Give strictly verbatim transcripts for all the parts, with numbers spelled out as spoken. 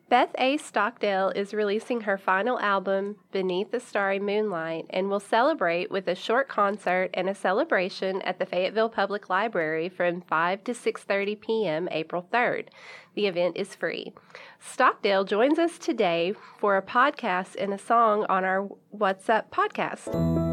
Beth A. Stockdale is releasing her final album, Beneath the Starry Moonlight, and will celebrate with a short concert and a celebration at the Fayetteville Public Library from five to six thirty p.m. April third. The event is free. Stockdale joins us today for a podcast and a song on our What's Up podcast.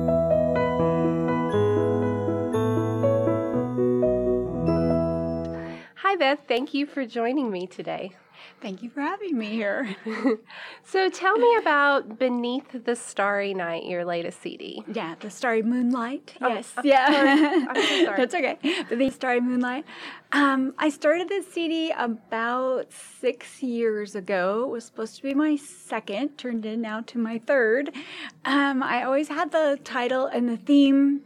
Hi, Beth. Thank you for joining me today. Thank you for having me here. So tell me about Beneath the Starry Night, your latest C D. Yeah, the Starry Moonlight. Oh, Yes, I'm yeah. sorry. I'm so sorry. That's okay. The Starry Moonlight. Um, I started this C D about six years ago. It was supposed to be my second, turned in now to my third. Um, I always had the title and the theme.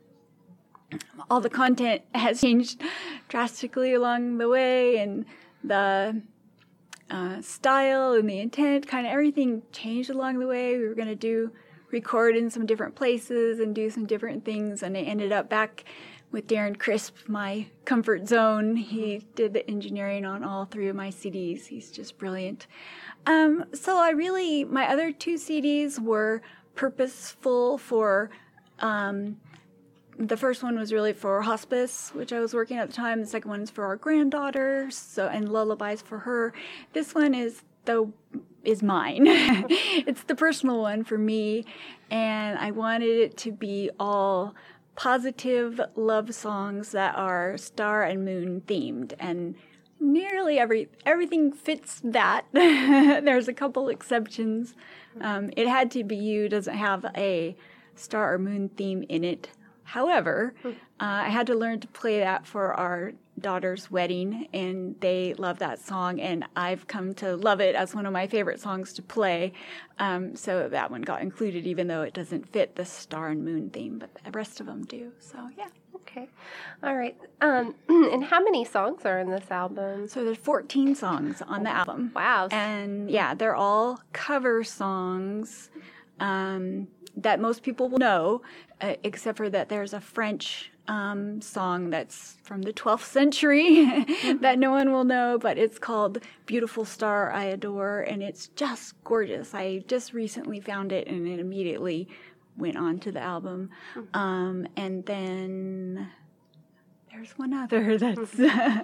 All the content has changed drastically along the way, and the uh, style and the intent, kind of everything changed along the way. We were going to do record in some different places and do some different things, and I ended up back with Darren Crisp, my comfort zone. He did the engineering on all three of my C Ds. He's just brilliant. Um, so I really, my other two C Ds were purposeful for um, the first one was really for hospice, which I was working at the time. The second one is for our granddaughter, so and lullabies for her. This one is the is mine. It's the personal one for me, and I wanted it to be all positive love songs that are star and moon themed, and nearly every everything fits that. There's a couple exceptions. Um, it Had to Be You doesn't have a star or moon theme in it. However, uh, I had to learn to play that for our daughter's wedding, and they love that song, and I've come to love it as one of my favorite songs to play. Um, so that one got included, even though it doesn't fit the star and moon theme, but the rest of them do. So, yeah. Okay. All right. Um, and how many songs are in this album? So there's fourteen songs on the album. Wow. And, yeah, they're all cover songs. Um... that most people will know, uh, except for that there's a French um, song that's from the twelfth century that no one will know, but it's called Beautiful Star I Adore, and it's just gorgeous. I just recently found it, and it immediately went on to the album. Mm-hmm. Um, and then there's one other that's...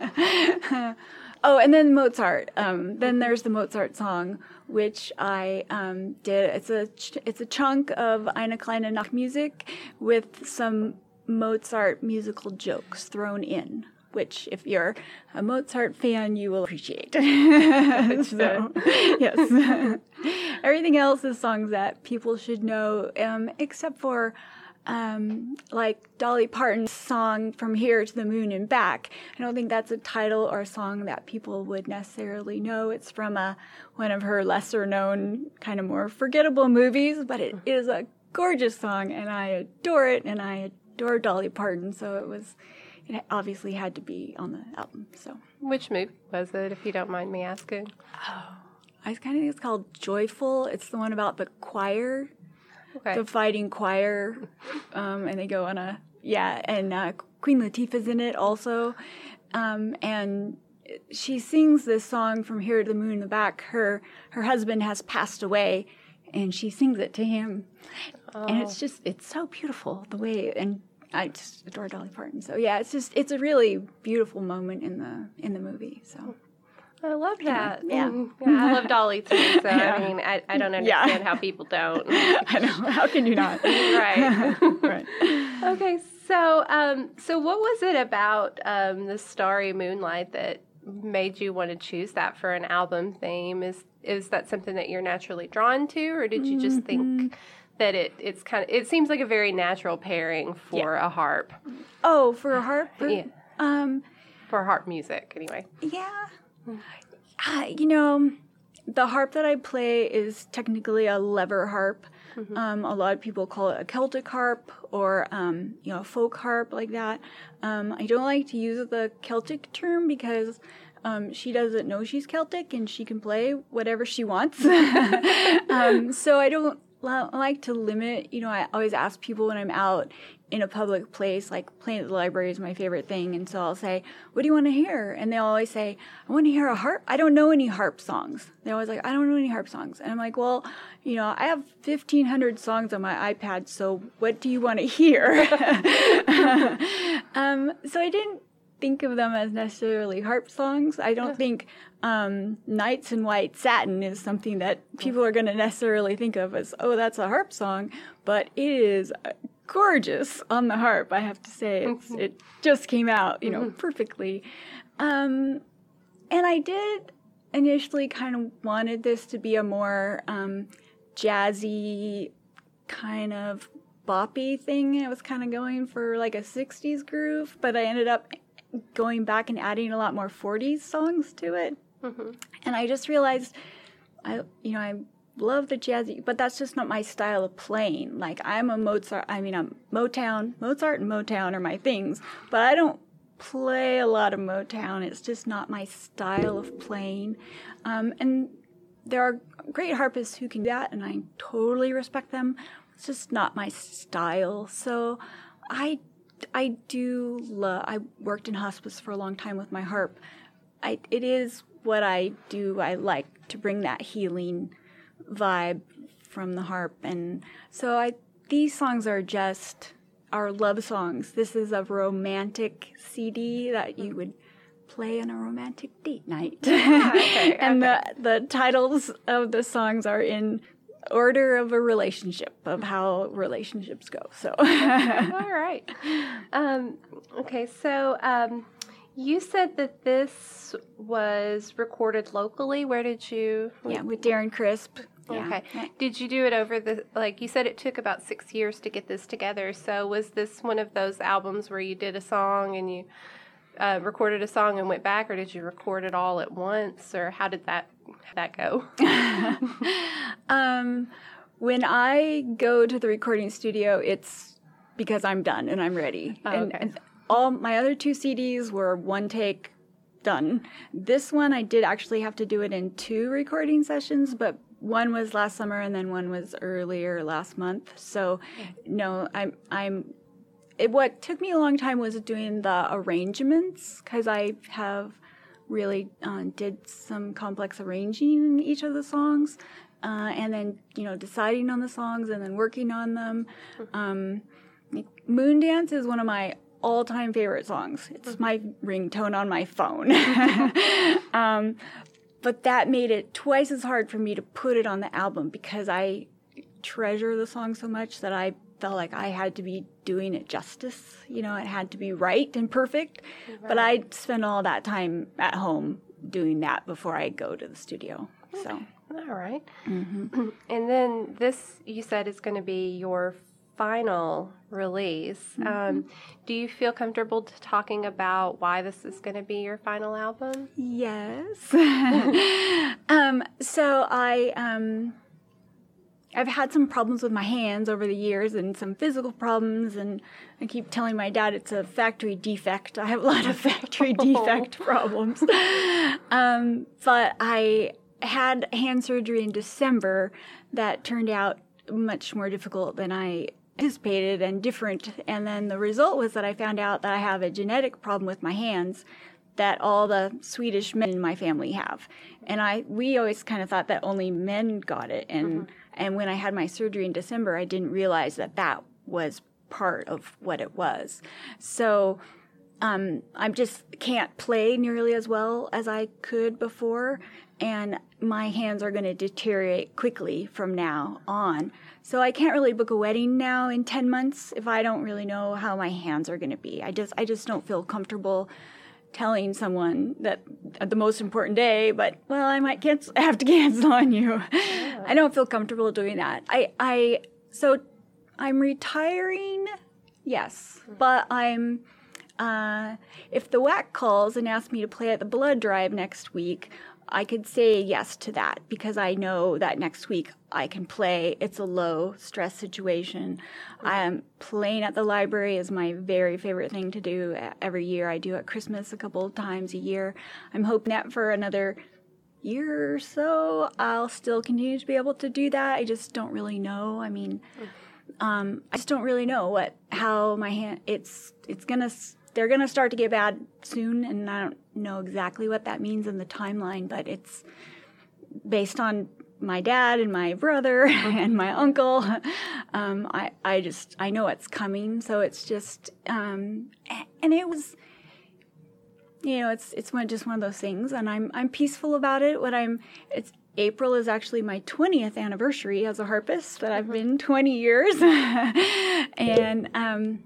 Oh, and then Mozart. Um, then there's the Mozart song, which I um, did. It's a ch- it's a chunk of Eine kleine Nachtmusik with some Mozart musical jokes thrown in, which if you're a Mozart fan, you will appreciate. So, yes. Everything else is songs that people should know, um, except for Um, like Dolly Parton's song From Here to the Moon and Back. I don't think that's a title or a song that people would necessarily know. It's from a, one of her lesser known, kind of more forgettable movies, but it is a gorgeous song, and I adore it, and I adore Dolly Parton, so it was, it obviously had to be on the album. So, which movie was it, if you don't mind me asking? Oh, I kind of think it's called Joyful. It's the one about the choir. Okay. The fighting choir, um, and they go on a, yeah, and uh, Queen Latifah's in it also, um, and she sings this song From Here to the Moon in the Back. Her her husband has passed away, and she sings it to him, oh. And it's just, it's so beautiful, the way, and I just adore Dolly Parton, so yeah, it's just, it's a really beautiful moment in the, in the movie, so. I love that. Yeah. yeah I love Dolly too. So yeah. I mean, I, I don't understand yeah. how people don't. I know. How can you not? Right. Right. Okay. So, um, so what was it about um, the Starry Moonlight that made you want to choose that for an album theme? Is is that something that you're naturally drawn to, or did you just mm-hmm. think that it it's kind of, it seems like a very natural pairing for yeah. a harp? Oh, for a harp? Yeah. Um, for harp music, anyway. Yeah. Uh, you know, the harp that I play is technically a lever harp. Mm-hmm. Um, a lot of people call it a Celtic harp or, um, you know, a folk harp like that. Um, I don't like to use the Celtic term because um, she doesn't know she's Celtic and she can play whatever she wants. um, so I don't I like to limit, you know, I always ask people when I'm out in a public place, like playing at the library is my favorite thing. And so I'll say, what do you want to hear? And they'll always say, I want to hear a harp. I don't know any harp songs. They're always like, I don't know any harp songs. And I'm like, well, you know, I have fifteen hundred songs on my iPad. So what do you want to hear? um, so I didn't think of them as necessarily harp songs. I don't think um, Nights in White Satin is something that people are going to necessarily think of as, oh, that's a harp song. But it is gorgeous on the harp, I have to say. It's, it just came out, you know, mm-hmm. perfectly. Um, and I did initially kind of wanted this to be a more um, jazzy kind of boppy thing. I was kind of going for like a sixties groove, but I ended up going back and adding a lot more forties songs to it. Mm-hmm. And I just realized, I you know, I love the jazzy, but that's just not my style of playing. Like, I'm a Mozart, I mean, I'm Motown, Mozart and Motown are my things, but I don't play a lot of Motown. It's just not my style of playing. Um, and there are great harpists who can do that, and I totally respect them. It's just not my style. So I I do love, I worked in hospice for a long time with my harp. I, it is what I do. I like to bring that healing vibe from the harp. And so I, these songs are just, are love songs. This is a romantic C D that you would play on a romantic date night. Yeah, okay, and okay. the, the titles of the songs are in order of a relationship, of how relationships go. So, all right. Um, okay, so um, you said that this was recorded locally. Where did you? Yeah, with Darren Crisp. Okay. Yeah. Did you do it over the, like you said, it took about six years to get this together. So was this one of those albums where you did a song and you uh, recorded a song and went back, or did you record it all at once, or how did that that go? um, when I go to the recording studio, it's because I'm done and I'm ready. Oh, and, okay. and all my other two C Ds were one take, done. This one I did actually have to do it in two recording sessions, but one was last summer and then one was earlier last month. So, no, I'm I'm. It, what took me a long time was doing the arrangements, because I have really uh, did some complex arranging in each of the songs, uh, and then, you know, deciding on the songs and then working on them. Um, Moondance is one of my all-time favorite songs. It's my ringtone on my phone. um, but that made it twice as hard for me to put it on the album, because I treasure the song so much that I felt like I had to be doing it justice. You know, it had to be right and perfect. Right. But I'd spend all that time at home doing that before I go to the studio. Okay. So, all right. Mm-hmm. And then this, you said, is going to be your final release. Mm-hmm. Um, do you feel comfortable to talking about why this is going to be your final album? Yes. um, so I... Um, I've had some problems with my hands over the years, and some physical problems, and I keep telling my dad it's a factory defect. I have a lot of factory defect problems. Um, but I had hand surgery in December that turned out much more difficult than I anticipated and different. And then the result was that I found out that I have a genetic problem with my hands that all the Swedish men in my family have. And I we always kind of thought that only men got it. And mm-hmm. and when I had my surgery in December, I didn't realize that that was part of what it was. So um, I just can't play nearly as well as I could before. And my hands are going to deteriorate quickly from now on. So I can't really book a wedding now in ten months if I don't really know how my hands are going to be. I just I just don't feel comfortable telling someone that at the most important day, but, well, I might cancel, have to cancel on you. Yeah. I don't feel comfortable doing that. I, I, so I'm retiring, yes, mm-hmm. but I'm, uh, if the W A C calls and asks me to play at the blood drive next week, I could say yes to that, because I know that next week I can play. It's a low stress situation. Mm-hmm. Um, playing at the library is my very favorite thing to do every year. I do at Christmas a couple of times a year. I'm hoping that for another year or so, I'll still continue to be able to do that. I just don't really know. I mean, um, I just don't really know what how my hand. It's it's gonna they're gonna start to get bad soon, and I don't know exactly what that means in the timeline. But it's based on my dad and my brother and my uncle. Um, I I just I know it's coming, so it's just um, and it was. You know, it's it's one, just one of those things, and I'm I'm peaceful about it. What I'm, it's April is actually my twentieth anniversary as a harpist, but I've been twenty years, and um,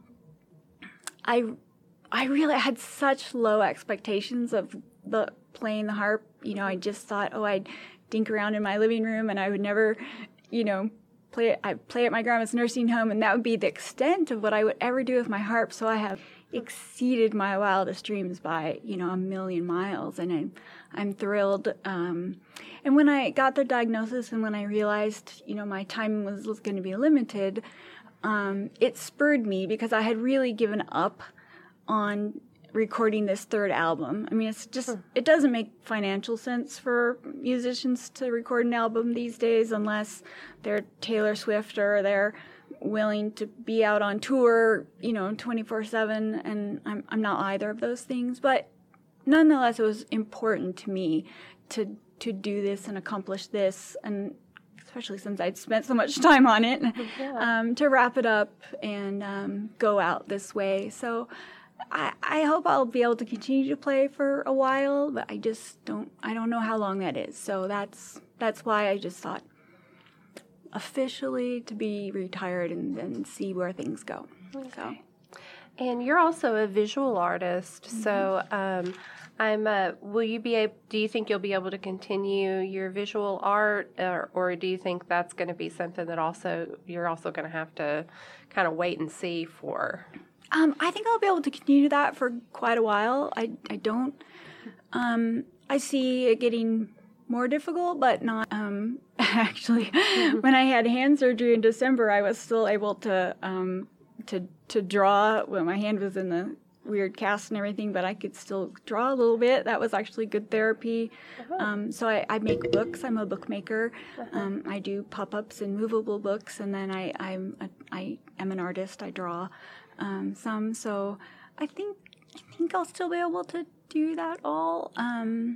I I really had such low expectations of the playing the harp. You know, I just thought, oh, I'd dink around in my living room, and I would never, you know, play. I play at my grandma's nursing home, and that would be the extent of what I would ever do with my harp. So I have exceeded my wildest dreams by, you know, a million miles, and I'm, I'm thrilled. Um, and when I got the diagnosis and when I realized, you know, my time was, was going to be limited, um, it spurred me because I had really given up on recording this third album. I mean, it's just, it doesn't make financial sense for musicians to record an album these days unless they're Taylor Swift or they're willing to be out on tour, you know, twenty-four seven, and I'm I'm not either of those things, but nonetheless, it was important to me to to do this and accomplish this, and especially since I'd spent so much time on it, yeah. um, to wrap it up and um, go out this way. So I, I hope I'll be able to continue to play for a while, but I just don't I don't know how long that is. So that's that's why I just thought, officially to be retired and then see where things go. Okay. So. And you're also a visual artist, mm-hmm. so um, I'm. Uh, will you be able? Do you think you'll be able to continue your visual art, or, or do you think that's going to be something that also you're also going to have to kind of wait and see for? Um, I think I'll be able to continue that for quite a while. I I don't. Um, I see it getting more difficult, but not um, actually. When I had hand surgery in December, I was still able to um, to to draw. Well, my hand was in the weird cast and everything, but I could still draw a little bit. That was actually good therapy. Uh-huh. Um, so I, I make books. I'm a bookmaker. Uh-huh. Um, I do pop-ups and movable books, and then I I'm a, I am an artist. I draw um, some. So I think I think I'll still be able to do that all. Um,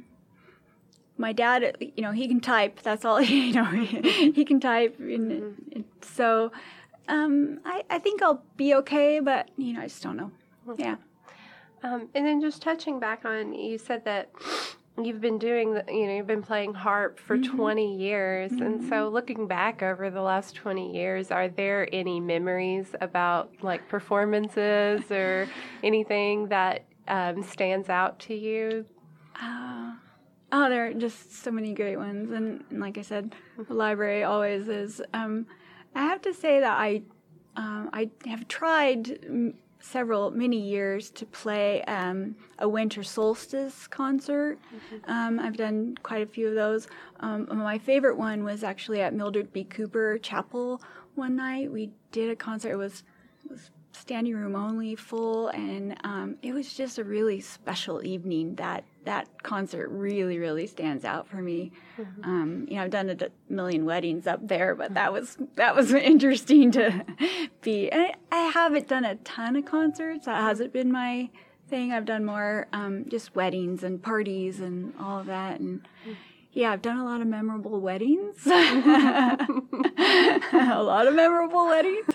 My dad, you know, he can type. That's all, you know, he, he can type. And, and so um, I, I think I'll be okay, but, you know, I just don't know. Yeah. Um, and then just touching back on, you said that you've been doing, the, you know, you've been playing harp for mm-hmm. twenty years. Mm-hmm. And so looking back over the last twenty years, are there any memories about, like, performances or anything that um, stands out to you? Uh Oh, there are just so many great ones, and, and like I said, the library always is. Um, I have to say that I, um, I have tried m- several, many years to play um, a winter solstice concert. Mm-hmm. Um, I've done quite a few of those. Um, my favorite one was actually at Mildred B. Cooper Chapel one night. We did a concert. It was, it was standing room only, full, and um, it was just a really special evening. That that concert really, really stands out for me. Mm-hmm. Um, you know, I've done a d- million weddings up there, but that was that was interesting to be. And I, I haven't done a ton of concerts. That hasn't been my thing. I've done more um, just weddings and parties and all of that. And yeah, I've done a lot of memorable weddings. a lot of memorable weddings.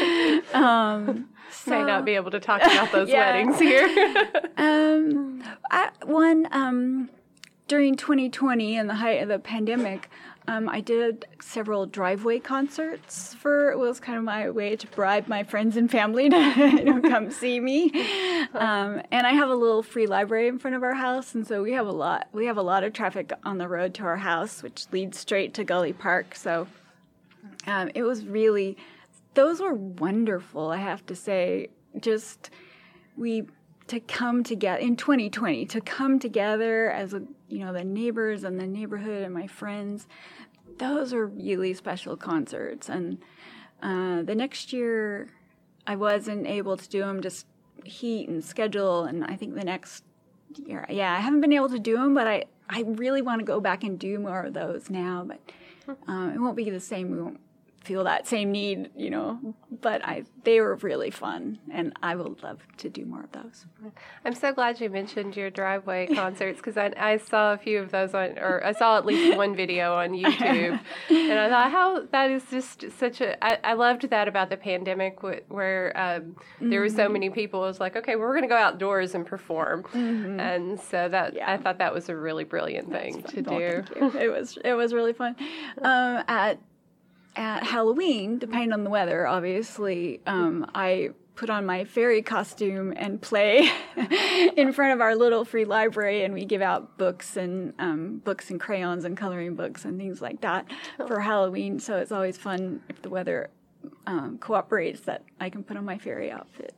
Um, so, May not be able to talk about those yeah. weddings here. um, I, one um, during twenty twenty, in the height of the pandemic, um, I did several driveway concerts. For it was kind of my way to bribe my friends and family to you know, come see me. Um, and I have a little free library in front of our house, and so we have a lot. We have a lot of traffic on the road to our house, which leads straight to Gully Park. So um, it was really. Those were wonderful, I have to say. Just we to come together in twenty twenty to come together as a, you know the neighbors and the neighborhood and my friends. Those are really special concerts. And uh, the next year, I wasn't able to do them, just heat and schedule. And I think the next year, yeah, I haven't been able to do them, but I I really want to go back and do more of those now, but um, it won't be the same. We won't feel that same need, you know, but I they were really fun, and I would love to do more of those. I'm so glad you mentioned your driveway concerts, because I, I saw a few of those on, or I saw at least one video on YouTube, and I thought, how that is just such a, I, I loved that about the pandemic, where um, there were so many people. It was like, okay, well, we're going to go outdoors and perform, mm-hmm. and so that yeah. I thought that was a really brilliant thing to well, do. Thank you. It was it was really fun. Um, at At Halloween, depending on the weather, obviously, um, I put on my fairy costume and play in front of our little free library, and we give out books and um, books and crayons and coloring books and things like that for Halloween. So it's always fun if the weather um, cooperates that I can put on my fairy outfit.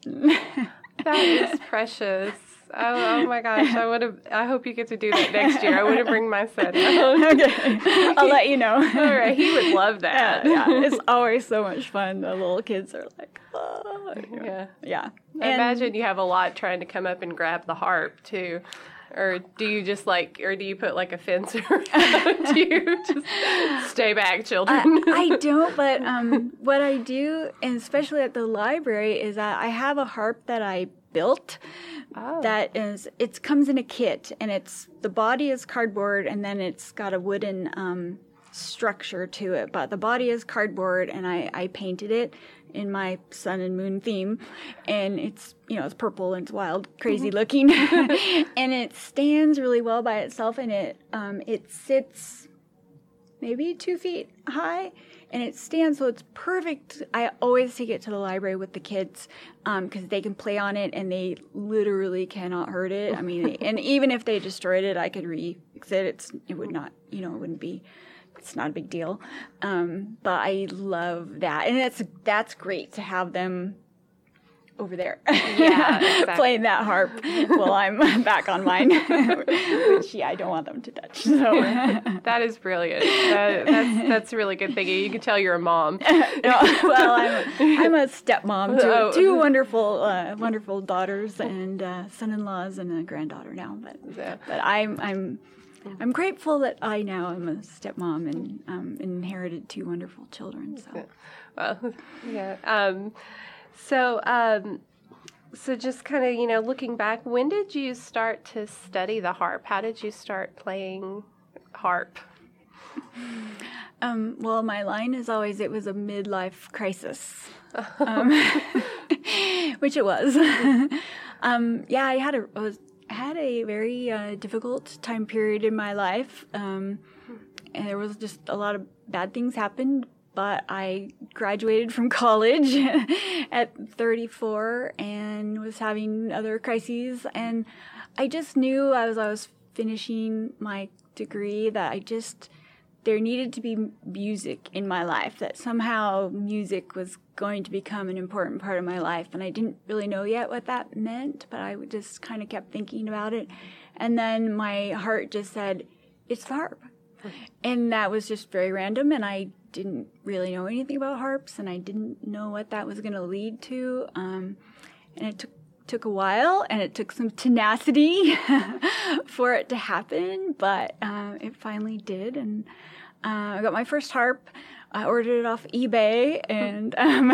That is precious. Oh, oh my gosh! I would have. I hope you get to do that next year. I want to bring my son. Okay, I'll let you know. All right, he would love that. Yeah, yeah, it's always so much fun. The little kids are like, oh, yeah, yeah. I and imagine you have a lot trying to come up and grab the harp too. Or do you just like, or do you put like a fence around you? Just stay back, children. I, I don't, but um, what I do, and especially at the library, is that I have a harp that I built. Oh. That is, it comes in a kit, and it's the body is cardboard, and then it's got a wooden um, structure to it. But the body is cardboard, and I, I painted it in my sun and moon theme, and it's, you know, it's purple and it's wild, crazy looking, and it stands really well by itself, and it um, it sits maybe two feet high, and it stands, so it's perfect. I always take it to the library with the kids because um, they can play on it, and they literally cannot hurt it. I mean, and even if they destroyed it, I could re-fix it. It's, it would not, you know, it wouldn't be, it's not a big deal. Um, but I love that, and that's that's great to have them over there, yeah, exactly. playing that harp while I'm back on mine, which yeah, I don't want them to touch. So that is brilliant. That, that's that's a really good thinking. You can tell you're a mom. No, well, I'm a, I'm a stepmom to oh. two wonderful uh, wonderful daughters and uh, son-in-laws and a granddaughter now. But yeah. but I'm I'm. I'm grateful that I now am a stepmom and um, inherited two wonderful children. So, well, yeah. Um, so, um, so just kind of, you know, looking back, when did you start to study the harp? How did you start playing harp? Um, well, my line is always, it was a midlife crisis, um, which it was. um, yeah, I had a, I was, had a very uh, difficult time period in my life, um, and there was just a lot of bad things happened. But I graduated from college at thirty-four and was having other crises, and I just knew as I was finishing my degree that I just there needed to be music in my life, that somehow music was going to become an important part of my life. And I didn't really know yet what that meant, but I just kind of kept thinking about it. And then my heart just said, it's the harp. And that was just very random, and I didn't really know anything about harps, and I didn't know what that was going to lead to. Um, and it took took a while, and it took some tenacity for it to happen, but uh, it finally did. And uh, I got my first harp. I ordered it off eBay, and um,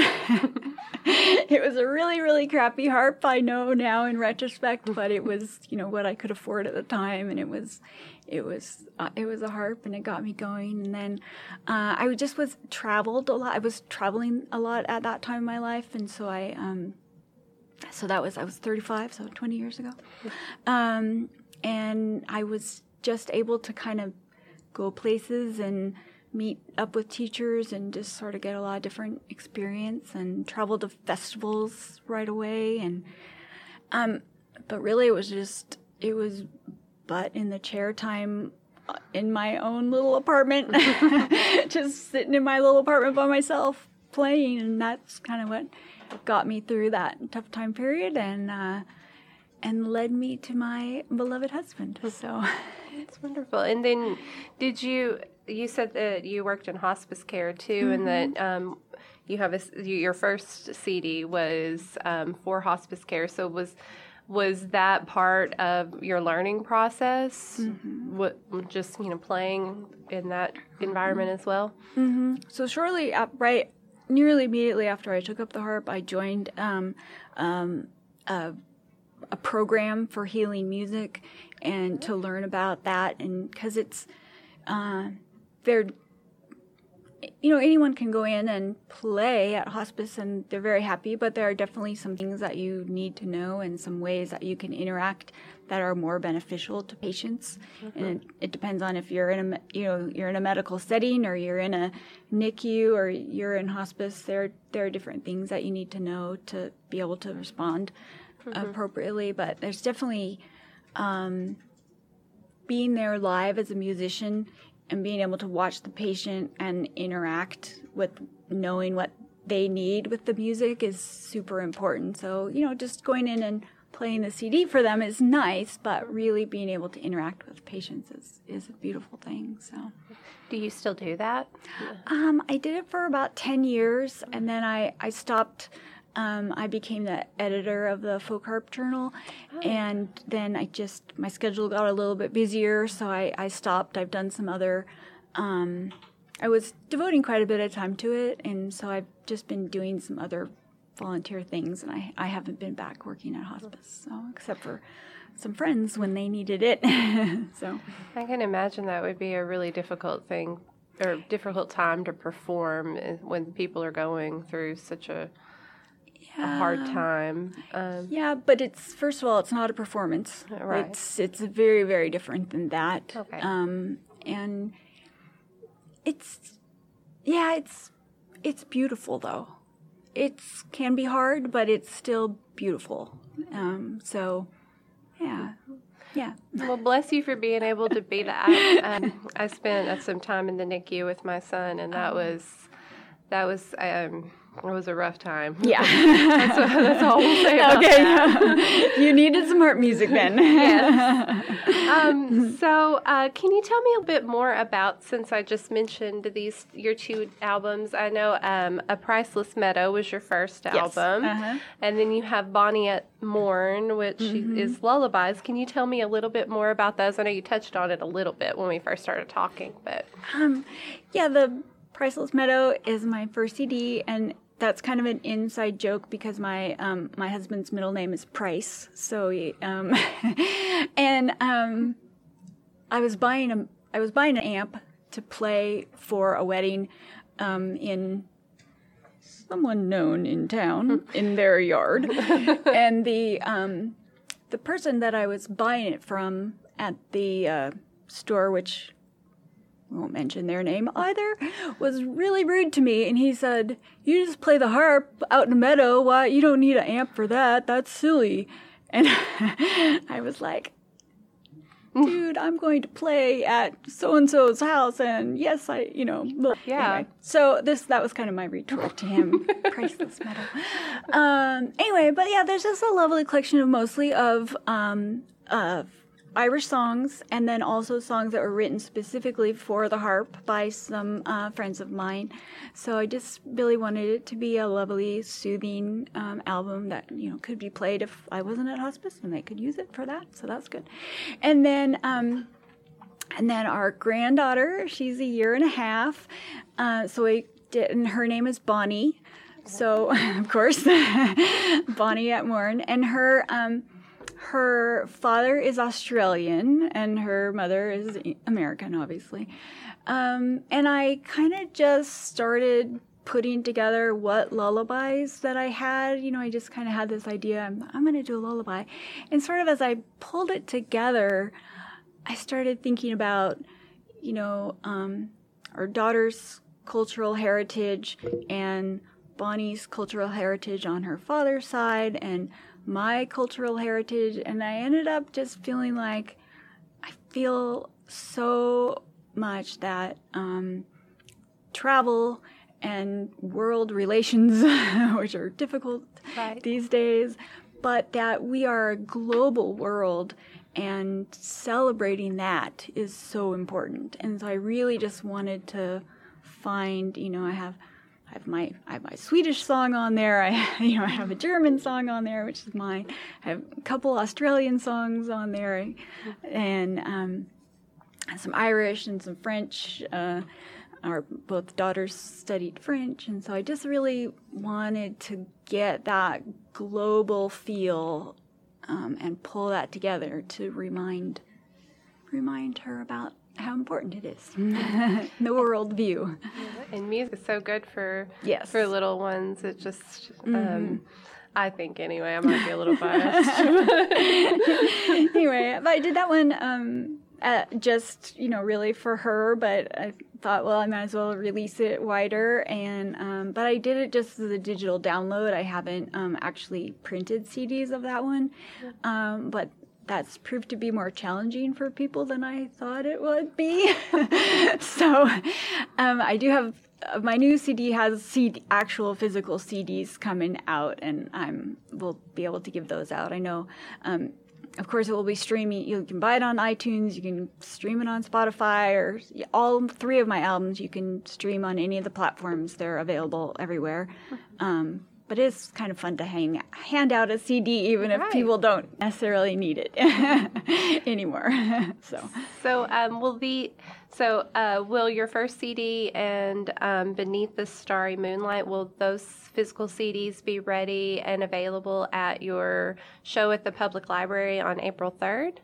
it was a really, really crappy harp, I know now in retrospect, but it was, you know, what I could afford at the time, and it was, it was, uh, it was a harp, and it got me going. And then uh, I just was traveled a lot. I was traveling a lot at that time in my life, and so I, um, so that was, I was thirty-five, so twenty years ago, um, and I was just able to kind of go places and meet up with teachers and just sort of get a lot of different experience and travel to festivals right away. And um, but really it was just, it was butt in the chair time in my own little apartment, just sitting in my little apartment by myself playing. And that's kind of what got me through that tough time period and uh, and led me to my beloved husband. So it's wonderful. And then did you... You said that you worked in hospice care too, mm-hmm. and that um, you have a, your first C D was um, for hospice care. So was Was that part of your learning process? Mm-hmm. What, just, you know, playing in that environment as well? Mm-hmm. So shortly, up, right, nearly immediately after I took up the harp, I joined um, um, a, a program for healing music, and to learn about that, and because it's uh, they're you know, anyone can go in and play at hospice and they're very happy, but there are definitely some things that you need to know and some ways that you can interact that are more beneficial to patients. Mm-hmm. And it, it depends on if you're in a, you know, you're in a medical setting or you're in a N I C U or you're in hospice. There, there are different things that you need to know to be able to respond mm-hmm. appropriately, but there's definitely um, being there live as a musician and being able to watch the patient and interact with knowing what they need with the music is super important. So, you know, just going in and playing the C D for them is nice, but really being able to interact with patients is, is a beautiful thing. So, do you still do that? Um, I did it for about ten years, and then I, I stopped. Um, I became the editor of the Folk Harp Journal, oh. and then I just, my schedule got a little bit busier, so I, I stopped. I've done some other, um, I was devoting quite a bit of time to it, and so I've just been doing some other volunteer things, and I, I haven't been back working at hospice, so except for some friends when they needed it. So I can imagine that would be a really difficult thing, or difficult time to perform when people are going through such a a hard time. Um, yeah, but it's, first of all, it's not a performance. Right. It's it's very, very different than that. Okay. Um, and it's, yeah, it's it's beautiful though. It can be hard, but it's still beautiful. Um, so, yeah. Yeah. Well, bless you for being able to be that. Um, I spent some time in the N I C U with my son, and that was, that was, um, it was a rough time. Yeah. that's, what, that's all we'll say about okay, that. Yeah. You needed some harp music then. Yes. Um, so uh, can you tell me a bit more about, since I just mentioned these, your two albums, I know um, A Priceless Meadow was your first yes. album, uh-huh. and then you have Bonnie at Morn, which mm-hmm. is lullabies. Can you tell me a little bit more about those? I know you touched on it a little bit when we first started talking, but... Um, yeah, the Priceless Meadow is my first C D, and that's kind of an inside joke because my um, my husband's middle name is Price. So, um, and um, I was buying a I was buying an amp to play for a wedding um, in someone known in town in their yard, and the um, the person that I was buying it from at the uh, store, which I won't mention their name either, was really rude to me, and he said, "You just play the harp out in the meadow. Why, you don't need an amp for that. That's silly." And I was like, "Dude, I'm going to play at so-and-so's house, and yes, I, you know." Yeah. Anyway, so this, that was kind of my retort to him. Priceless meadow. Um, anyway, but yeah, there's just a lovely collection of mostly of, um, of Irish songs, and then also songs that were written specifically for the harp by some uh, friends of mine. So I just really wanted it to be a lovely, soothing um, album that, you know, could be played if I wasn't at hospice, and they could use it for that. So that's good. And then, um, and then our granddaughter, she's a year and a half. Uh, so we did, and her name is Bonnie. So of course, Bonnie at Morn, and her. Um, Her father is Australian, and her mother is American, obviously. Um, and I kind of just started putting together what lullabies that I had. You know, I just kind of had this idea, I'm, I'm going to do a lullaby. And sort of as I pulled it together, I started thinking about, you know, um, our daughter's cultural heritage and Bonnie's cultural heritage on her father's side, and my cultural heritage, and I ended up just feeling like I feel so much that um, travel and world relations, which are difficult right. these days, but that we are a global world, and celebrating that is so important. And so I really just wanted to find, you know, I have I have my I have my Swedish song on there. I you know I have a German song on there, which is mine. I have a couple Australian songs on there, and um, some Irish and some French. Uh, our both daughters studied French, and so I just really wanted to get that global feel um, and pull that together to remind remind her about how important it is. The world view. And music is so good for yes. for little ones. It just, mm-hmm. um, I think anyway, I might be a little biased. Anyway, but I did that one um, uh, just, you know, really for her, but I thought, well, I might as well release it wider. And um, but I did it just as a digital download. I haven't um, actually printed C Ds of that one. Um, but that's proved to be more challenging for people than I thought it would be. So um, I do have, uh, my new C D has C D, actual physical C Ds coming out, and I'm will be able to give those out. I know, um, of course, it will be streaming. You can buy it on iTunes, you can stream it on Spotify, or all three of my albums you can stream on any of the platforms. They're available everywhere. Um, But it's kind of fun to hang hand out a C D, even right. if people don't necessarily need it anymore. So, so um, will the so uh, will your first C D and um, Beneath the Starry Moonlight, will those physical C Ds be ready and available at your show at the Public Library on April third?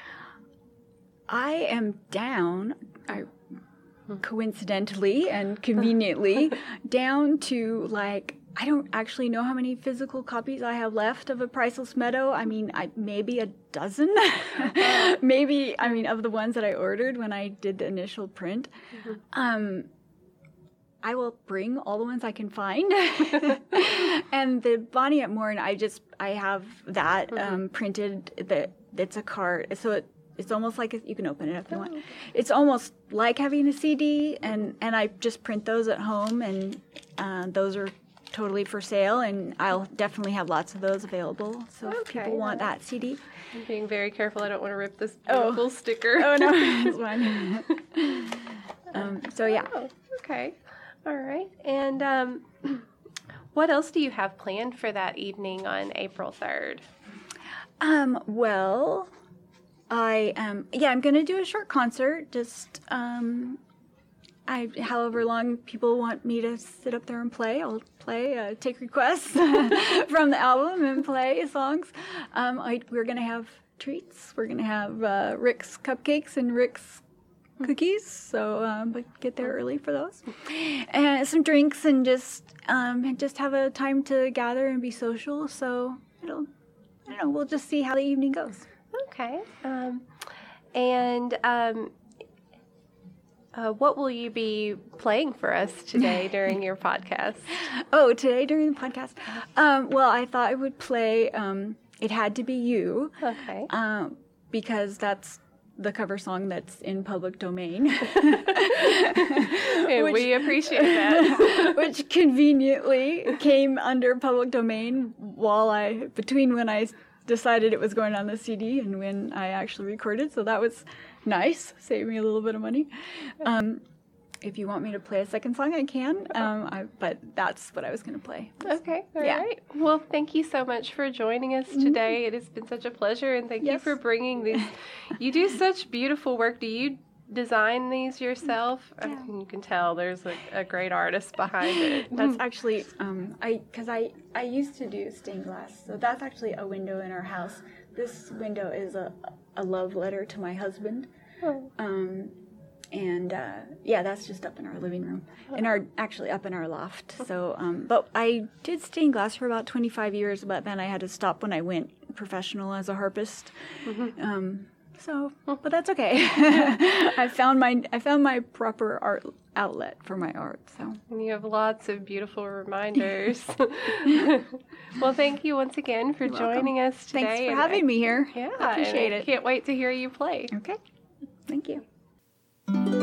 I am down. I coincidentally and conveniently down to like. I don't actually know how many physical copies I have left of A Priceless Meadow. I mean, I, maybe a dozen. Maybe, I mean, of the ones that I ordered when I did the initial print. Mm-hmm. Um, I will bring all the ones I can find. And the Bonnie at Morn, I just, I have that mm-hmm. um, printed. That it's a card. So it, it's almost like, a, you can open it up if you want. It's almost like having a C D. And, and I just print those at home. And uh, those are totally for sale, and I'll definitely have lots of those available. So if okay, people want that C D. I'm being very careful. I don't want to rip this beautiful oh. sticker. Oh, no. It's fine. um, so, yeah. Oh, okay. All right. And um, what else do you have planned for that evening on April third? Um, well, I, um, yeah, I'm going to do a short concert, just... Um, I, however long people want me to sit up there and play, I'll play, uh, take requests from the album and play songs. Um, I, we're going to have treats. We're going to have uh, Rick's cupcakes and Rick's cookies, so um, but get there early for those. And some drinks, and just um, and just have a time to gather and be social. So it'll, I don't know, we'll just see how the evening goes. Okay. Um, and... Um, Uh, what will you be playing for us today during your podcast? Oh, today during the podcast? Um, well, I thought I would play um, It Had to Be You. Okay. Um, because that's the cover song that's in public domain. And which, we appreciate that. Which conveniently came under public domain while I, between when I decided it was going on the C D and when I actually recorded. So that was nice. Saved me a little bit of money. Um, if you want me to play a second song, I can. Um, I, but that's what I was going to play. Okay. All yeah. right. Well, thank you so much for joining us today. Mm-hmm. It has been such a pleasure, and thank yes. you for bringing these. You do such beautiful work. Do you design these yourself? Yeah. I mean, you can tell there's a, a great artist behind it. That's actually, um, I because I, I used to do stained glass, so that's actually a window in our house. This window is a, a love letter to my husband. Oh. Um, and uh, yeah, that's just up in our living room, in our actually up in our loft. So, um, but I did stained glass for about twenty-five years, but then I had to stop when I went professional as a harpist. Mm-hmm. Um, so, but that's okay. I found my I found my proper art outlet for my art. So, and you have lots of beautiful reminders. Well, thank you once again for You're joining welcome. us today. Thanks for having I, me here. Yeah, I appreciate and I it. Can't wait to hear you play. Okay, thank you.